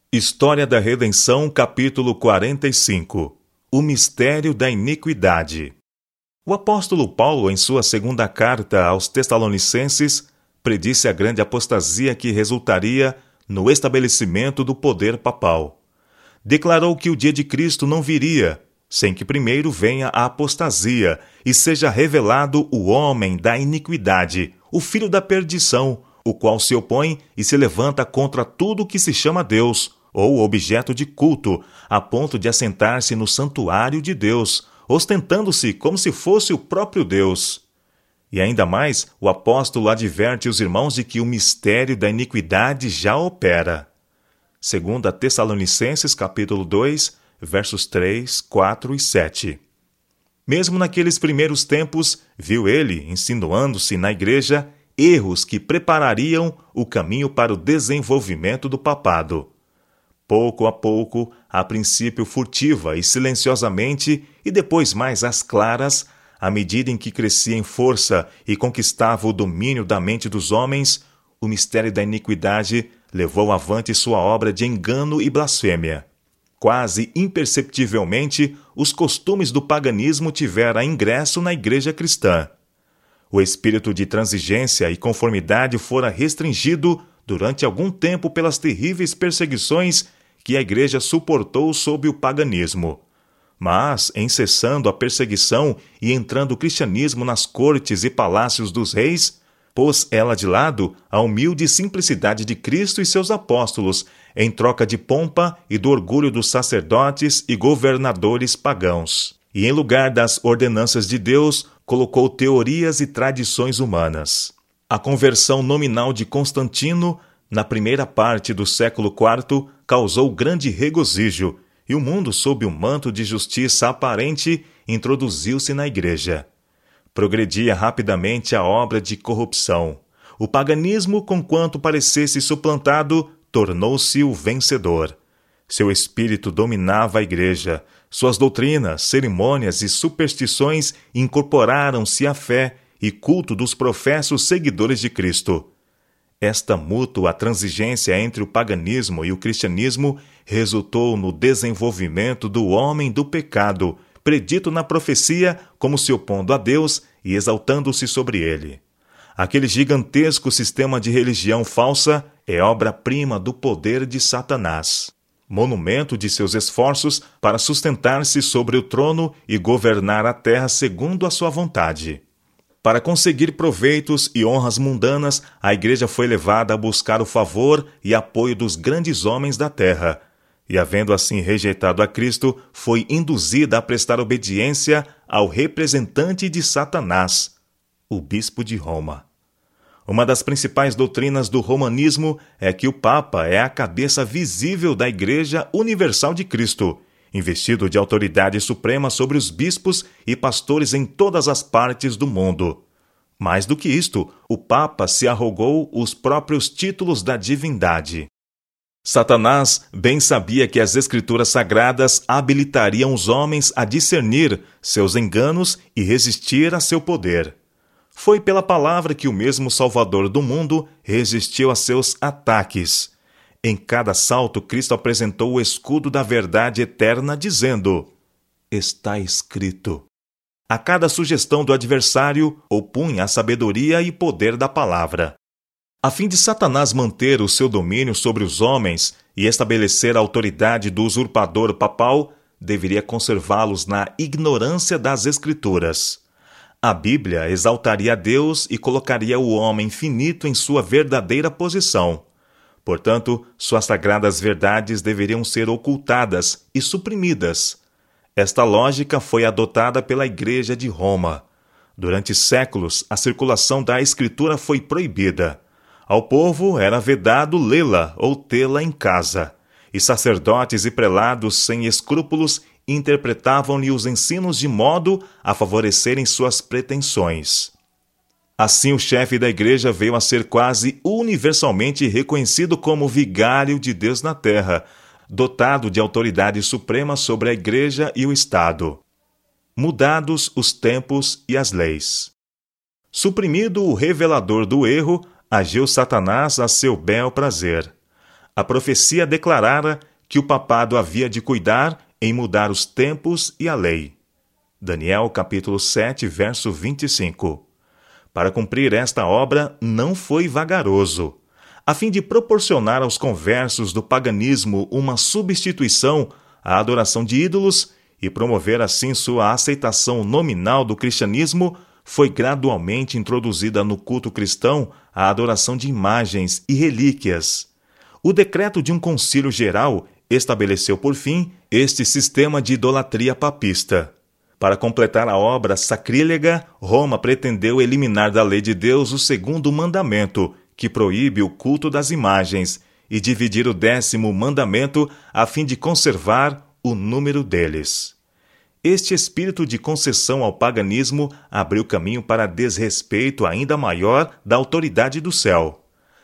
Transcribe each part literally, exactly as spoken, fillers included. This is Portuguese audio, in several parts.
História da Redenção, capítulo quarenta e cinco. O mistério da iniquidade. O apóstolo Paulo, em sua segunda carta aos Tessalonicenses, predisse a grande apostasia que resultaria no estabelecimento do poder papal. Declarou que o dia de Cristo não viria, sem que primeiro venha a apostasia e seja revelado o homem da iniquidade, o filho da perdição, o qual se opõe e se levanta contra tudo que se chama Deus, ou objeto de culto, a ponto de assentar-se no santuário de Deus, ostentando-se como se fosse o próprio Deus. E ainda mais, o apóstolo adverte os irmãos de que o mistério da iniquidade já opera. Segunda Tessalonicenses, capítulo dois, versos três, quatro e sete. Mesmo naqueles primeiros tempos, viu ele, insinuando-se na igreja, erros que preparariam o caminho para o desenvolvimento do papado. Pouco a pouco, a princípio furtiva e silenciosamente, e depois mais às claras, à medida em que crescia em força e conquistava o domínio da mente dos homens, o mistério da iniquidade levou avante sua obra de engano e blasfêmia. Quase imperceptivelmente, os costumes do paganismo tiveram ingresso na igreja cristã. O espírito de transigência e conformidade fora restringido durante algum tempo pelas terríveis perseguições que a igreja suportou sob o paganismo. Mas, em cessando a perseguição e entrando o cristianismo nas cortes e palácios dos reis, pôs ela de lado a humilde simplicidade de Cristo e seus apóstolos, em troca de pompa e do orgulho dos sacerdotes e governadores pagãos. E em lugar das ordenanças de Deus, colocou teorias e tradições humanas. A conversão nominal de Constantino, na primeira parte do século quarto, causou grande regozijo, e o mundo, sob o manto de justiça aparente, introduziu-se na igreja. Progredia rapidamente a obra de corrupção. O paganismo, conquanto parecesse suplantado, tornou-se o vencedor. Seu espírito dominava a igreja. Suas doutrinas, cerimônias e superstições incorporaram-se à fé e culto dos professos seguidores de Cristo. Esta mútua transigência entre o paganismo e o cristianismo resultou no desenvolvimento do homem do pecado, predito na profecia como se opondo a Deus e exaltando-se sobre ele. Aquele gigantesco sistema de religião falsa é obra-prima do poder de Satanás, monumento de seus esforços para sustentar-se sobre o trono e governar a terra segundo a sua vontade. Para conseguir proveitos e honras mundanas, a igreja foi levada a buscar o favor e apoio dos grandes homens da terra, e, havendo assim rejeitado a Cristo, foi induzida a prestar obediência ao representante de Satanás, o bispo de Roma. Uma das principais doutrinas do romanismo é que o Papa é a cabeça visível da Igreja Universal de Cristo, investido de autoridade suprema sobre os bispos e pastores em todas as partes do mundo. Mais do que isto, o Papa se arrogou os próprios títulos da divindade. Satanás bem sabia que as Escrituras Sagradas habilitariam os homens a discernir seus enganos e resistir a seu poder. Foi pela palavra que o mesmo Salvador do mundo resistiu a seus ataques. Em cada assalto, Cristo apresentou o escudo da verdade eterna, dizendo: "Está escrito." A cada sugestão do adversário, opunha a sabedoria e poder da palavra. A fim de Satanás manter o seu domínio sobre os homens e estabelecer a autoridade do usurpador papal, deveria conservá-los na ignorância das Escrituras. A Bíblia exaltaria a Deus e colocaria o homem finito em sua verdadeira posição. Portanto, suas sagradas verdades deveriam ser ocultadas e suprimidas. Esta lógica foi adotada pela Igreja de Roma. Durante séculos, a circulação da Escritura foi proibida. Ao povo era vedado lê-la ou tê-la em casa, e sacerdotes e prelados sem escrúpulos interpretavam-lhe os ensinos de modo a favorecerem suas pretensões. Assim, o chefe da igreja veio a ser quase universalmente reconhecido como vigário de Deus na terra, dotado de autoridade suprema sobre a igreja e o Estado. Mudados os tempos e as leis. Suprimido o revelador do erro, agiu Satanás a seu bel prazer. A profecia declarara que o papado havia de cuidar em mudar os tempos e a lei. Daniel capítulo sete, verso vinte e cinco. Para cumprir esta obra, não foi vagaroso. A fim de proporcionar aos conversos do paganismo uma substituição à adoração de ídolos e promover assim sua aceitação nominal do cristianismo, foi gradualmente introduzida no culto cristão a adoração de imagens e relíquias. O decreto de um concílio geral estabeleceu, por fim, este sistema de idolatria papista. Para completar a obra sacrílega, Roma pretendeu eliminar da lei de Deus o segundo mandamento, que proíbe o culto das imagens, e dividir o décimo mandamento a fim de conservar o número deles. Este espírito de concessão ao paganismo abriu caminho para desrespeito ainda maior da autoridade do céu.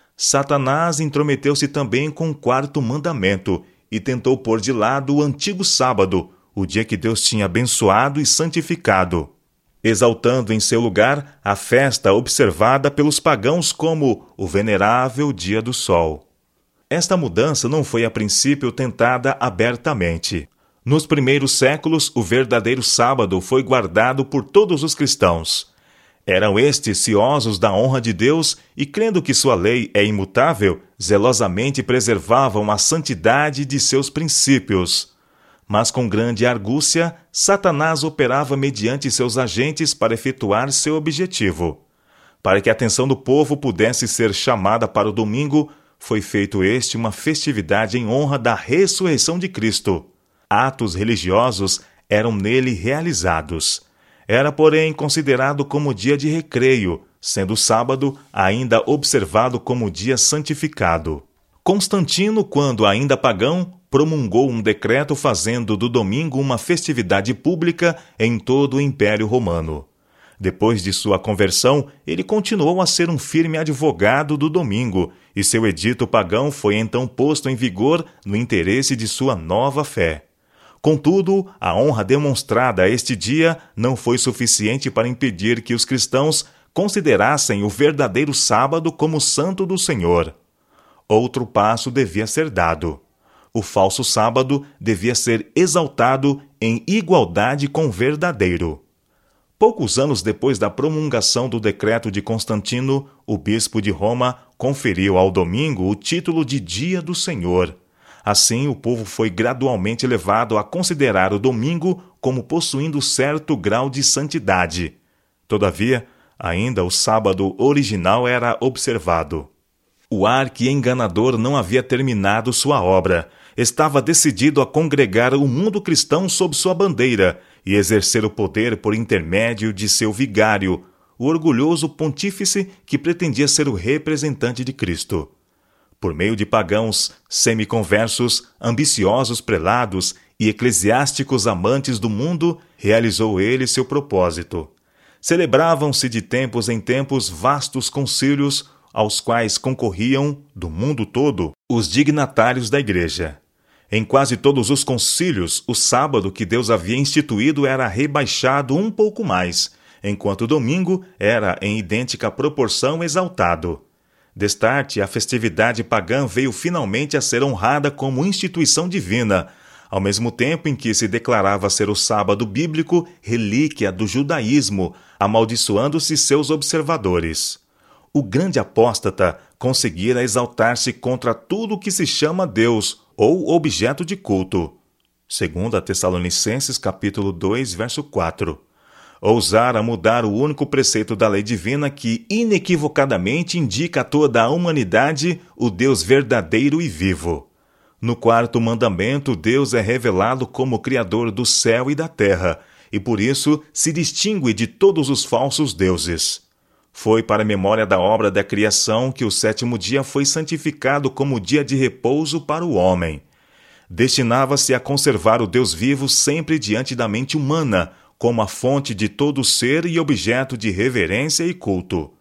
Satanás intrometeu-se também com o quarto mandamento e tentou pôr de lado o antigo sábado, o dia que Deus tinha abençoado e santificado, exaltando em seu lugar a festa observada pelos pagãos como o venerável dia do sol. Esta mudança não foi a princípio tentada abertamente. Nos primeiros séculos, o verdadeiro sábado foi guardado por todos os cristãos. Eram estes ciosos da honra de Deus e, crendo que sua lei é imutável, zelosamente preservavam a santidade de seus princípios. Mas com grande argúcia, Satanás operava mediante seus agentes para efetuar seu objetivo. Para que a atenção do povo pudesse ser chamada para o domingo, foi feito este uma festividade em honra da ressurreição de Cristo. Atos religiosos eram nele realizados. Era, porém, considerado como dia de recreio, sendo o sábado ainda observado como dia santificado. Constantino, quando ainda pagão, promulgou um decreto fazendo do domingo uma festividade pública em todo o Império Romano. Depois de sua conversão, ele continuou a ser um firme advogado do domingo, e seu edito pagão foi então posto em vigor no interesse de sua nova fé. Contudo, a honra demonstrada a este dia não foi suficiente para impedir que os cristãos considerassem o verdadeiro sábado como santo do Senhor. Outro passo devia ser dado. O falso sábado devia ser exaltado em igualdade com o verdadeiro. Poucos anos depois da promulgação do decreto de Constantino, o bispo de Roma conferiu ao domingo o título de Dia do Senhor. Assim, o povo foi gradualmente levado a considerar o domingo como possuindo certo grau de santidade. Todavia, ainda o sábado original era observado. O arqui-enganador não havia terminado sua obra. Estava decidido a congregar o mundo cristão sob sua bandeira e exercer o poder por intermédio de seu vigário, o orgulhoso pontífice que pretendia ser o representante de Cristo. Por meio de pagãos, semiconversos, ambiciosos prelados e eclesiásticos amantes do mundo, realizou ele seu propósito. Celebravam-se de tempos em tempos vastos concílios, aos quais concorriam, do mundo todo, os dignatários da Igreja. Em quase todos os concílios, o sábado que Deus havia instituído era rebaixado um pouco mais, enquanto o domingo era, em idêntica proporção, exaltado. Destarte, a festividade pagã veio finalmente a ser honrada como instituição divina, ao mesmo tempo em que se declarava ser o sábado bíblico relíquia do judaísmo, amaldiçoando-se seus observadores. O grande apóstata conseguira exaltar-se contra tudo que se chama Deus ou objeto de culto. Segunda Tessalonicenses capítulo dois, verso quatro. Ousara mudar o único preceito da lei divina que inequivocadamente indica a toda a humanidade o Deus verdadeiro e vivo. No quarto mandamento, Deus é revelado como Criador do céu e da terra, e por isso se distingue de todos os falsos deuses. Foi para a memória da obra da criação que o sétimo dia foi santificado como dia de repouso para o homem. Destinava-se a conservar o Deus vivo sempre diante da mente humana, como a fonte de todo ser e objeto de reverência e culto.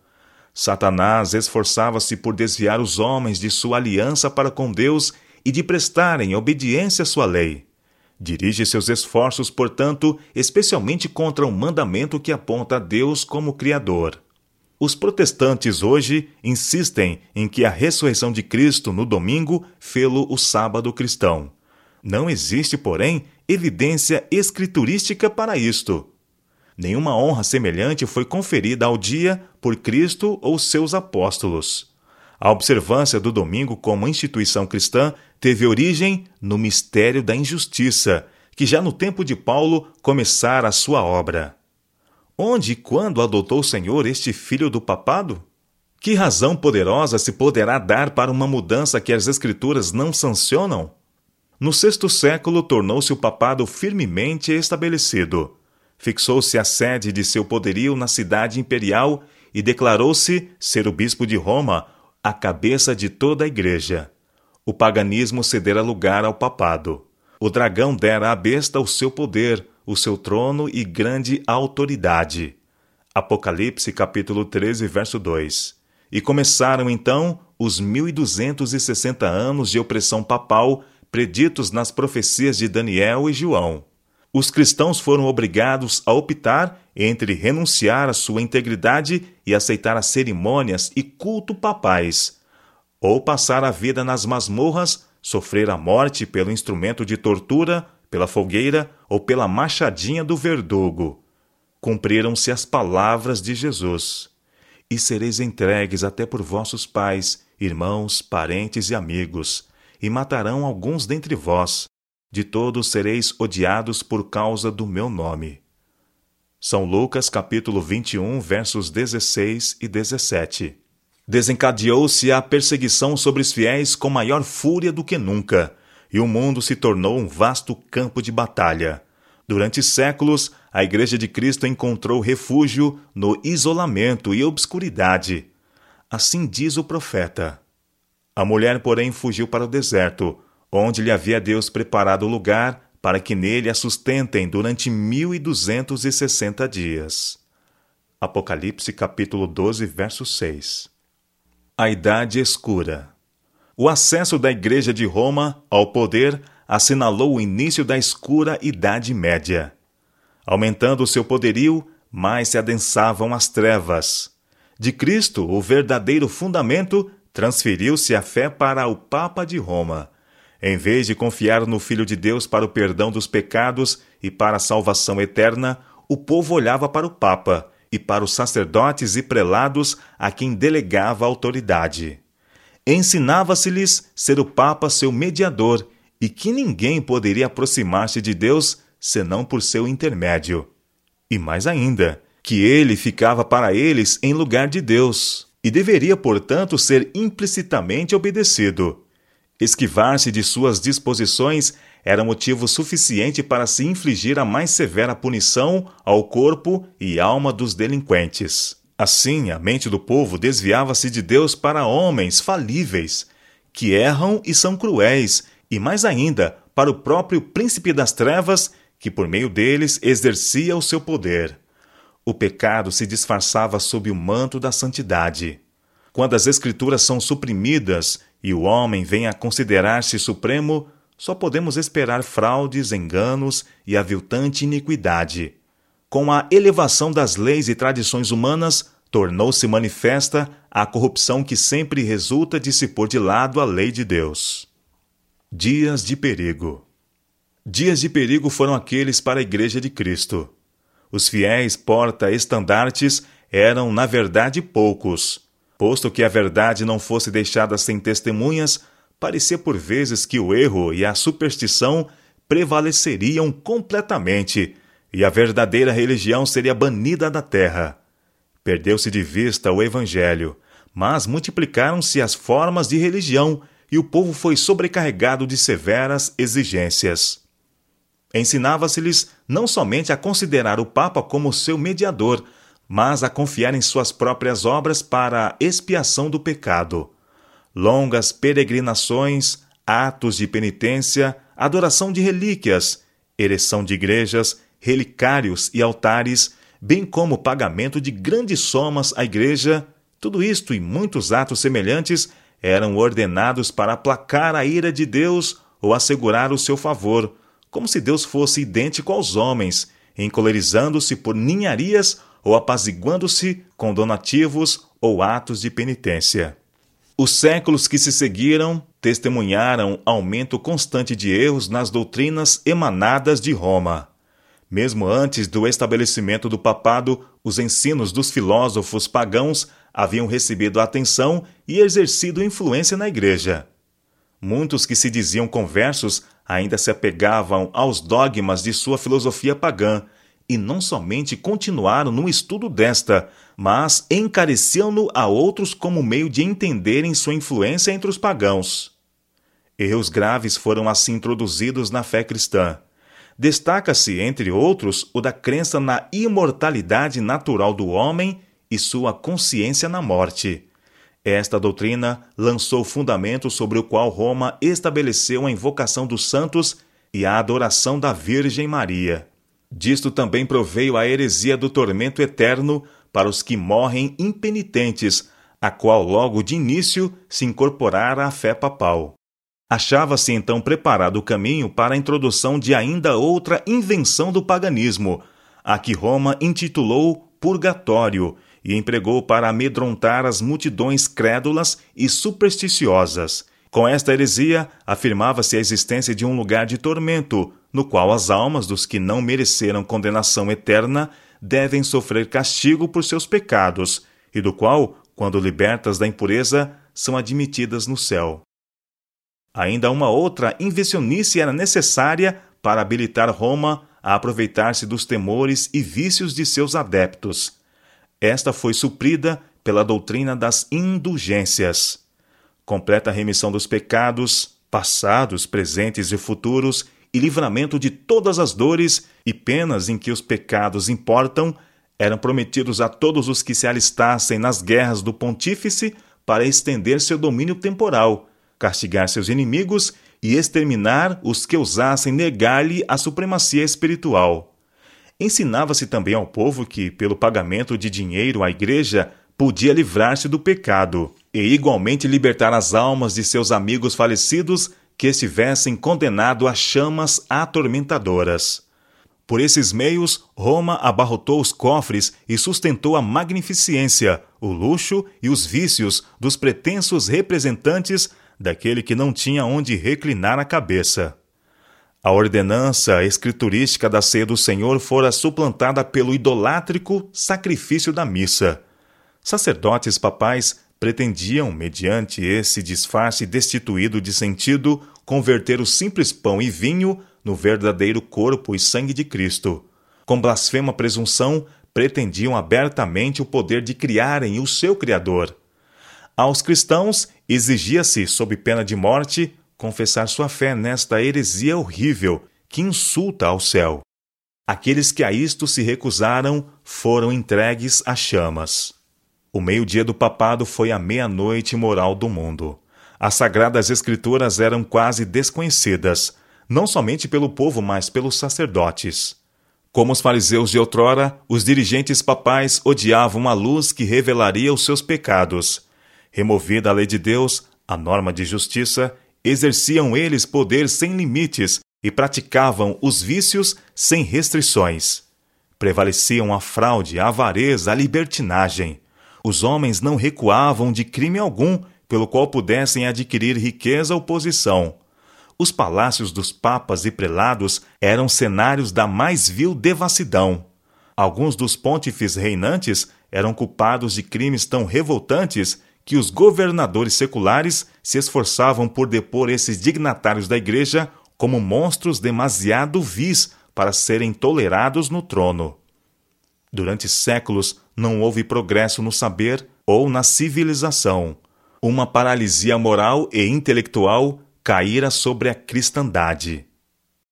Satanás esforçava-se por desviar os homens de sua aliança para com Deus e de prestarem obediência à sua lei. Dirige seus esforços, portanto, especialmente contra o mandamento que aponta a Deus como Criador. Os protestantes hoje insistem em que a ressurreição de Cristo no domingo fê-lo o sábado cristão. Não existe, porém, evidência escriturística para isto. Nenhuma honra semelhante foi conferida ao dia por Cristo ou seus apóstolos. A observância do domingo como instituição cristã teve origem no mistério da injustiça, que já no tempo de Paulo começara a sua obra. Onde e quando adotou o Senhor este filho do papado? Que razão poderosa se poderá dar para uma mudança que as Escrituras não sancionam? No sexto século tornou-se o papado firmemente estabelecido. Fixou-se a sede de seu poderio na cidade imperial e declarou-se ser o bispo de Roma, a cabeça de toda a igreja. O paganismo cedera lugar ao papado. O dragão dera à besta o seu poder, o seu trono e grande autoridade. Apocalipse capítulo treze, verso dois. E começaram então os mil e duzentos e sessenta anos de opressão papal preditos nas profecias de Daniel e João. Os cristãos foram obrigados a optar entre renunciar à sua integridade e aceitar as cerimônias e culto papais, ou passar a vida nas masmorras, sofrer a morte pelo instrumento de tortura, pela fogueira ou pela machadinha do verdugo. Cumpriram-se as palavras de Jesus. E sereis entregues até por vossos pais, irmãos, parentes e amigos, e matarão alguns dentre vós. De todos sereis odiados por causa do meu nome. São Lucas capítulo vinte e um, versos dezesseis e dezessete. Desencadeou-se a perseguição sobre os fiéis com maior fúria do que nunca, e o mundo se tornou um vasto campo de batalha. Durante séculos, a Igreja de Cristo encontrou refúgio no isolamento e obscuridade. Assim diz o profeta. A mulher, porém, fugiu para o deserto, onde lhe havia Deus preparado lugar para que nele a sustentem durante mil e duzentos e sessenta dias. Apocalipse capítulo doze, verso seis. A Idade Escura. O acesso da Igreja de Roma ao poder assinalou o início da escura Idade Média. Aumentando o seu poderio, mais se adensavam as trevas. De Cristo, o verdadeiro fundamento, transferiu-se a fé para o Papa de Roma. Em vez de confiar no Filho de Deus para o perdão dos pecados e para a salvação eterna, o povo olhava para o Papa e para os sacerdotes e prelados a quem delegava a autoridade. Ensinava-se-lhes ser o Papa seu mediador e que ninguém poderia aproximar-se de Deus senão por seu intermédio. E mais ainda, que ele ficava para eles em lugar de Deus e deveria, portanto, ser implicitamente obedecido. Esquivar-se de suas disposições era motivo suficiente para se infligir a mais severa punição ao corpo e alma dos delinquentes. Assim, a mente do povo desviava-se de Deus para homens falíveis, que erram e são cruéis, e mais ainda, para o próprio príncipe das trevas, que por meio deles exercia o seu poder. O pecado se disfarçava sob o manto da santidade. Quando as Escrituras são suprimidas e o homem vem a considerar-se supremo, só podemos esperar fraudes, enganos e aviltante iniquidade. Com a elevação das leis e tradições humanas, tornou-se manifesta a corrupção que sempre resulta de se pôr de lado a lei de Deus. Dias de perigo. Dias de perigo foram aqueles para a Igreja de Cristo. Os fiéis porta-estandartes eram, na verdade, poucos. Posto que a verdade não fosse deixada sem testemunhas, parecia por vezes que o erro e a superstição prevaleceriam completamente, e a verdadeira religião seria banida da terra. Perdeu-se de vista o Evangelho, mas multiplicaram-se as formas de religião, e o povo foi sobrecarregado de severas exigências. Ensinava-se-lhes não somente a considerar o Papa como seu mediador, mas a confiar em suas próprias obras para a expiação do pecado. Longas peregrinações, atos de penitência, adoração de relíquias, ereção de igrejas, relicários e altares, bem como pagamento de grandes somas à igreja, tudo isto e muitos atos semelhantes eram ordenados para aplacar a ira de Deus ou assegurar o seu favor, como se Deus fosse idêntico aos homens, encolerizando-se por ninharias ou apaziguando-se com donativos ou atos de penitência. Os séculos que se seguiram testemunharam aumento constante de erros nas doutrinas emanadas de Roma. Mesmo antes do estabelecimento do papado, os ensinos dos filósofos pagãos haviam recebido atenção e exercido influência na Igreja. Muitos que se diziam conversos ainda se apegavam aos dogmas de sua filosofia pagã, e não somente continuaram no estudo desta, mas encareciam-no a outros como meio de entenderem sua influência entre os pagãos. Erros graves foram assim introduzidos na fé cristã. Destaca-se, entre outros, o da crença na imortalidade natural do homem e sua consciência na morte. Esta doutrina lançou o fundamento sobre o qual Roma estabeleceu a invocação dos santos e a adoração da Virgem Maria. Disto também proveio a heresia do tormento eterno para os que morrem impenitentes, a qual logo de início se incorporara à fé papal. Achava-se então preparado o caminho para a introdução de ainda outra invenção do paganismo, a que Roma intitulou purgatório, e empregou para amedrontar as multidões crédulas e supersticiosas. Com esta heresia, afirmava-se a existência de um lugar de tormento, no qual as almas dos que não mereceram condenação eterna devem sofrer castigo por seus pecados, e do qual, quando libertas da impureza, são admitidas no céu. Ainda uma outra invencionice era necessária para habilitar Roma a aproveitar-se dos temores e vícios de seus adeptos. Esta foi suprida pela doutrina das indulgências. Completa remissão dos pecados, passados, presentes e futuros, e livramento de todas as dores e penas em que os pecados importam, eram prometidos a todos os que se alistassem nas guerras do pontífice para estender seu domínio temporal, castigar seus inimigos e exterminar os que ousassem negar-lhe a supremacia espiritual. Ensinava-se também ao povo que, pelo pagamento de dinheiro à Igreja, podia livrar-se do pecado e igualmente libertar as almas de seus amigos falecidos que estivessem condenados a chamas atormentadoras. Por esses meios, Roma abarrotou os cofres e sustentou a magnificência, o luxo e os vícios dos pretensos representantes daquele que não tinha onde reclinar a cabeça. A ordenança escriturística da ceia do Senhor fora suplantada pelo idolátrico sacrifício da missa. Sacerdotes papais pretendiam, mediante esse disfarce destituído de sentido, converter o simples pão e vinho no verdadeiro corpo e sangue de Cristo. Com blasfema presunção, pretendiam abertamente o poder de criarem o seu Criador. Aos cristãos exigia-se, sob pena de morte, confessar sua fé nesta heresia horrível que insulta ao céu. Aqueles que a isto se recusaram foram entregues às chamas. O meio-dia do papado foi a meia-noite moral do mundo. As sagradas escrituras eram quase desconhecidas, não somente pelo povo, mas pelos sacerdotes. Como os fariseus de outrora, os dirigentes papais odiavam a luz que revelaria os seus pecados. Removida a lei de Deus, a norma de justiça, exerciam eles poder sem limites e praticavam os vícios sem restrições. Prevaleciam a fraude, a avareza, a libertinagem. Os homens não recuavam de crime algum pelo qual pudessem adquirir riqueza ou posição. Os palácios dos papas e prelados eram cenários da mais vil devassidão. Alguns dos pontífices reinantes eram culpados de crimes tão revoltantes que os governadores seculares se esforçavam por depor esses dignatários da Igreja como monstros demasiado vis para serem tolerados no trono. Durante séculos não houve progresso no saber ou na civilização. Uma paralisia moral e intelectual caíra sobre a cristandade.